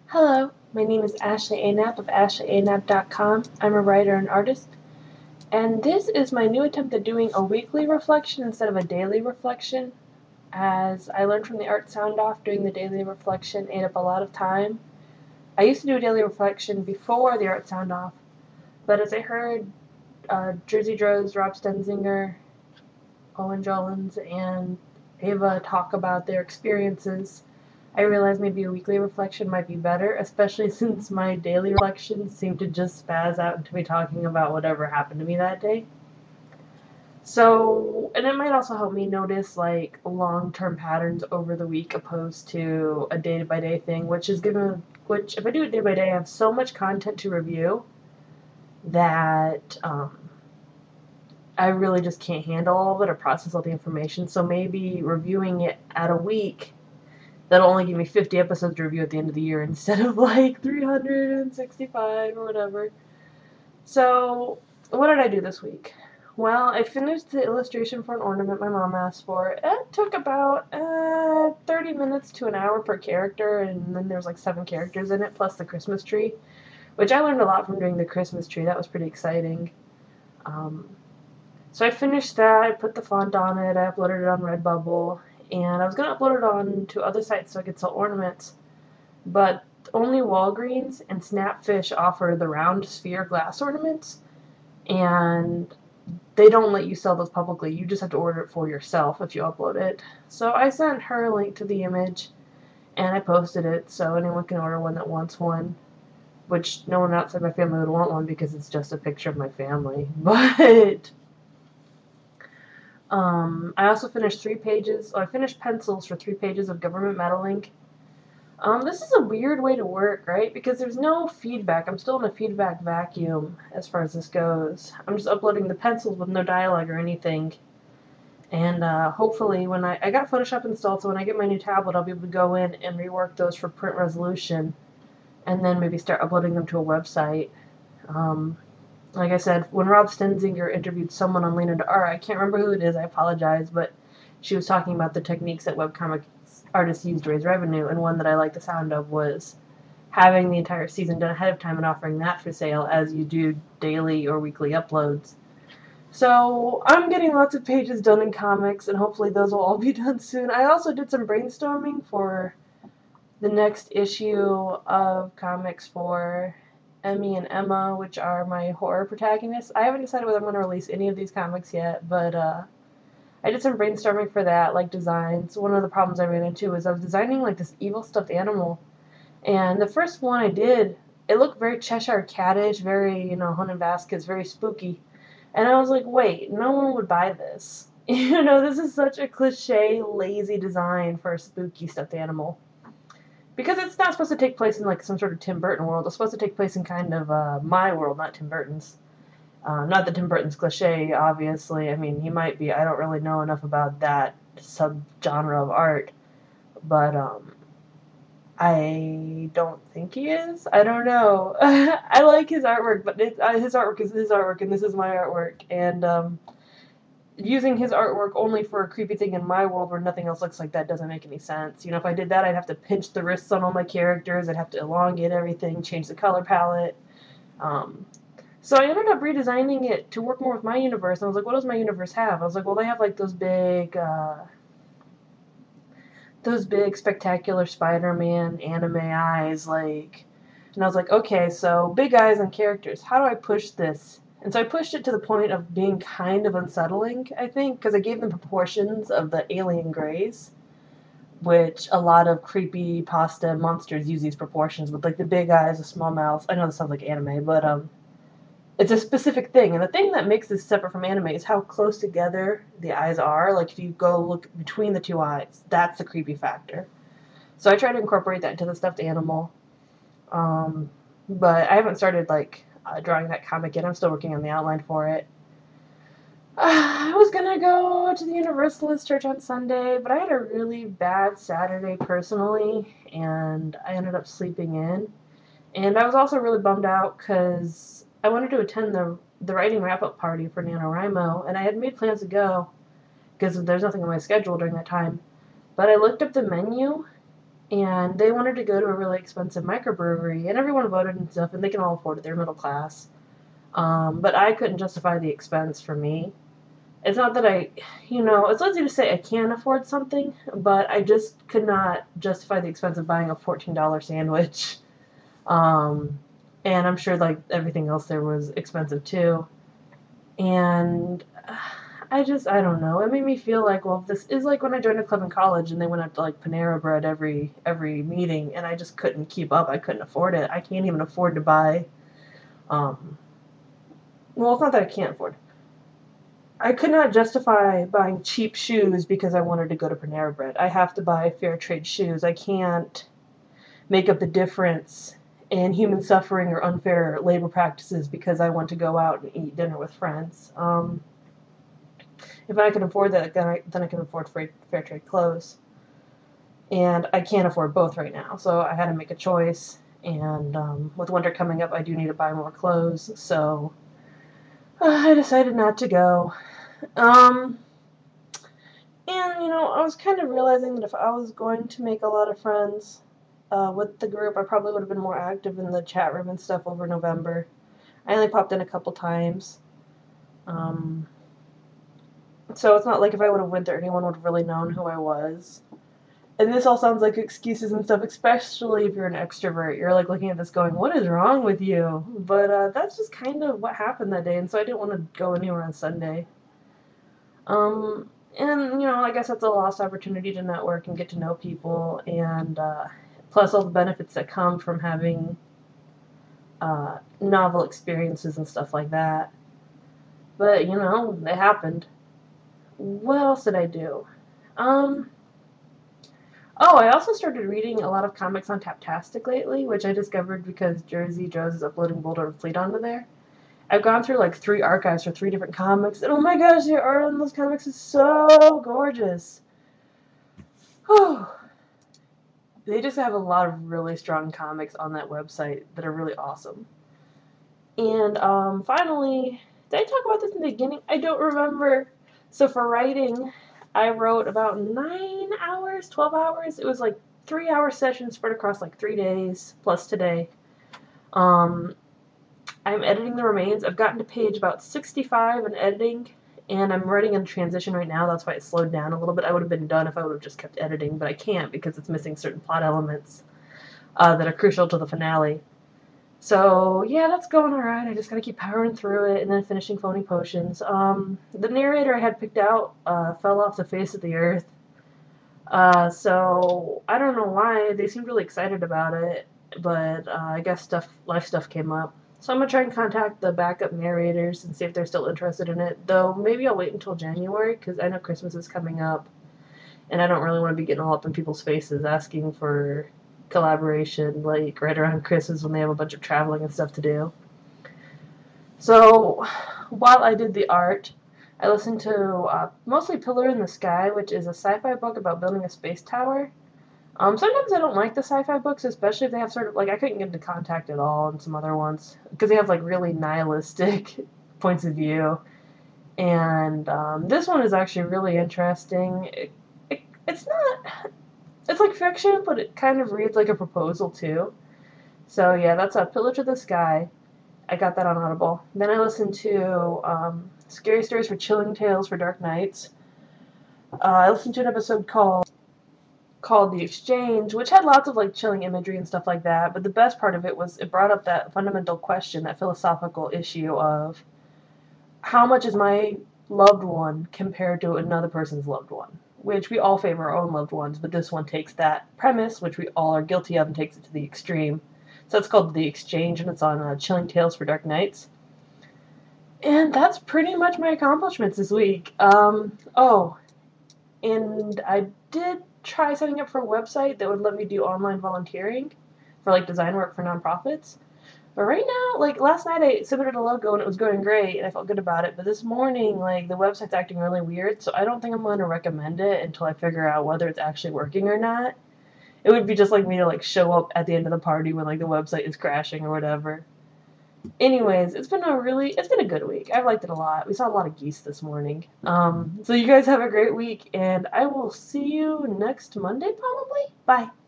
Hello, my name is Ashley Anap of ashleyanap.com. I'm a writer and artist, and this is my new attempt at doing a weekly reflection instead of a daily reflection. As I learned from the art sound off, doing the daily reflection ate up a lot of time. I used to do a daily reflection before the art sound off, but as I heard Jersey Droz, Rob Stenzinger, Owen Jolins, and Ava talk about their experiences, I realized maybe a weekly reflection might be better, especially since my daily reflections seem to just spaz out into me talking about whatever happened to me that day. So, and it might also help me notice like long-term patterns over the week opposed to a day-by-day thing, which if I do it day by day, I have so much content to review that I really just can't handle all of it or process all the information. So maybe reviewing it at a week, that'll only give me 50 episodes to review at the end of the year instead of like 365 or whatever. So, what did I do this week? Well, I finished the illustration for an ornament my mom asked for. It took about 30 minutes to an hour per character, and then there's like 7 characters in it, plus the Christmas tree, which I learned a lot from doing the Christmas tree. That was pretty exciting. So I finished that, I put the font on it, I uploaded it on Redbubble, and I was going to upload it on to other sites so I could sell ornaments, but only Walgreens and Snapfish offer the round sphere glass ornaments, and they don't let you sell those publicly. You just have to order it for yourself if you upload it. So I sent her a link to the image, and I posted it so anyone can order one that wants one, which no one outside my family would want one because it's just a picture of my family, but I also finished 3 pages. I finished pencils for 3 pages of government meddling. This is a weird way to work, right? Because there's no feedback. I'm still in a feedback vacuum as far as this goes. I'm just uploading the pencils with no dialogue or anything. And hopefully when I got Photoshop installed, so when I get my new tablet, I'll be able to go in and rework those for print resolution and then maybe start uploading them to a website. Like I said, when Rob Stenzinger interviewed someone on Lean Into Art, I can't remember who it is, I apologize, but she was talking about the techniques that webcomic artists use to raise revenue, and one that I like the sound of was having the entire season done ahead of time and offering that for sale as you do daily or weekly uploads. So I'm getting lots of pages done in comics, and hopefully those will all be done soon. I also did some brainstorming for the next issue of comics for Emmy and Emma, which are my horror protagonists. I haven't decided whether I'm going to release any of these comics yet, but I did some brainstorming for that, like designs. One of the problems I ran into is I was designing like this evil stuffed animal, and the first one I did, it looked very Cheshire Cat-ish, very, Hunting Baskets, very spooky. And I was like, wait, no one would buy this. This is such a cliche, lazy design for a spooky stuffed animal. Because it's not supposed to take place in like some sort of Tim Burton world. It's supposed to take place in kind of my world, not Tim Burton's. Not that Tim Burton's cliche, obviously. I mean, he might be. I don't really know enough about that subgenre of art. But I don't think he is. I don't know. I like his artwork, but his artwork is his artwork, and this is my artwork. And using his artwork only for a creepy thing in my world where nothing else looks like that doesn't make any sense. If I did that, I'd have to pinch the wrists on all my characters. I'd have to elongate everything, change the color palette. So I ended up redesigning it to work more with my universe. And I was like, what does my universe have? I was like, well, they have like those big spectacular Spider-Man anime eyes, like. And I was like, okay, so big eyes on characters. How do I push this? And so I pushed it to the point of being kind of unsettling, I think, because I gave them proportions of the alien grays, which a lot of creepy pasta monsters use these proportions with, like, the big eyes, the small mouths. I know this sounds like anime, but it's a specific thing. And the thing that makes this separate from anime is how close together the eyes are. Like, if you go look between the 2 eyes, that's the creepy factor. So I try to incorporate that into the stuffed animal. But I haven't started, like, drawing that comic yet. I'm still working on the outline for it. I was gonna go to the Universalist Church on Sunday, but I had a really bad Saturday personally, and I ended up sleeping in. And I was also really bummed out because I wanted to attend the writing wrap-up party for NaNoWriMo, and I had made plans to go because there's nothing on my schedule during that time. But I looked up the menu, and they wanted to go to a really expensive microbrewery, and everyone voted and stuff, and they can all afford it. They're middle class. But I couldn't justify the expense for me. It's not that it's easy to say I can afford something, but I just could not justify the expense of buying a $14 sandwich. Um, and I'm sure like everything else there was expensive too. And I don't know. It made me feel like, well, this is like when I joined a club in college and they went up to like Panera Bread every meeting, and I just couldn't keep up. I couldn't afford it. I can't even afford to buy. Um, well, it's not that I can't afford. I could not justify buying cheap shoes because I wanted to go to Panera Bread. I have to buy fair trade shoes. I can't make up the difference in human suffering or unfair labor practices because I want to go out and eat dinner with friends. If I can afford that, then I can afford fair trade clothes. And I can't afford both right now, so I had to make a choice. And with winter coming up, I do need to buy more clothes, so I decided not to go. Um, and, I was kind of realizing that if I was going to make a lot of friends with the group, I probably would have been more active in the chat room and stuff over November. I only popped in a couple times. Um, so it's not like if I would have went there, anyone would have really known who I was. And this all sounds like excuses and stuff, especially if you're an extrovert. You're like looking at this going, what is wrong with you? But that's just kind of what happened that day, and so I didn't want to go anywhere on Sunday. And, I guess that's a lost opportunity to network and get to know people, and plus all the benefits that come from having novel experiences and stuff like that. But, they happened. What else did I do? Um, oh, I also started reading a lot of comics on Taptastic lately, which I discovered because Jersey Joe's is uploading Boulder Fleet onto there. I've gone through like 3 archives for 3 different comics, and oh my gosh, the art on those comics is so gorgeous. Whew. They just have a lot of really strong comics on that website that are really awesome. And finally, did I talk about this in the beginning? I don't remember. So for writing, I wrote about 9 hours, 12 hours. It was like 3-hour sessions spread across like 3 days, plus today. I'm editing the remains. I've gotten to page about 65 in editing, and I'm writing in transition right now. That's why it slowed down a little bit. I would have been done if I would have just kept editing, but I can't because it's missing certain plot elements that are crucial to the finale. So, yeah, that's going alright. I just gotta keep powering through it and then finishing Phony Potions. The narrator I had picked out fell off the face of the earth. So, I don't know why. They seemed really excited about it, but I guess life stuff came up. So I'm going to try and contact the backup narrators and see if they're still interested in it. Though maybe I'll wait until January because I know Christmas is coming up. And I don't really want to be getting all up in people's faces asking for collaboration like right around Christmas when they have a bunch of traveling and stuff to do. So while I did the art, I listened to mostly Pillar in the Sky, which is a sci-fi book about building a space tower. Sometimes I don't like the sci-fi books, especially if they have sort of, like, I couldn't get into Contact at all and some other ones, because they have, like, really nihilistic points of view. And this one is actually really interesting. It's not, it's like fiction, but it kind of reads like a proposal, too. So, yeah, that's a Pillar to the Sky. I got that on Audible. Then I listened to Scary Stories for Chilling Tales for Dark Nights. I listened to an episode called The Exchange, which had lots of like chilling imagery and stuff like that, but the best part of it was it brought up that fundamental question, that philosophical issue of how much is my loved one compared to another person's loved one, which we all favor our own loved ones, but this one takes that premise, which we all are guilty of, and takes it to the extreme. So it's called The Exchange, and it's on Chilling Tales for Dark Nights. And that's pretty much my accomplishments this week. And I did try setting up for a website that would let me do online volunteering for like design work for nonprofits. But right now, like last night I submitted a logo and it was going great and I felt good about it. But this morning, like the website's acting really weird, so I don't think I'm going to recommend it until I figure out whether it's actually working or not. It would be just like me to like show up at the end of the party when like the website is crashing or whatever. Anyways, it's been a good week. I've liked it a lot. We saw a lot of geese this morning. So you guys have a great week, and I will see you next Monday, probably. Bye.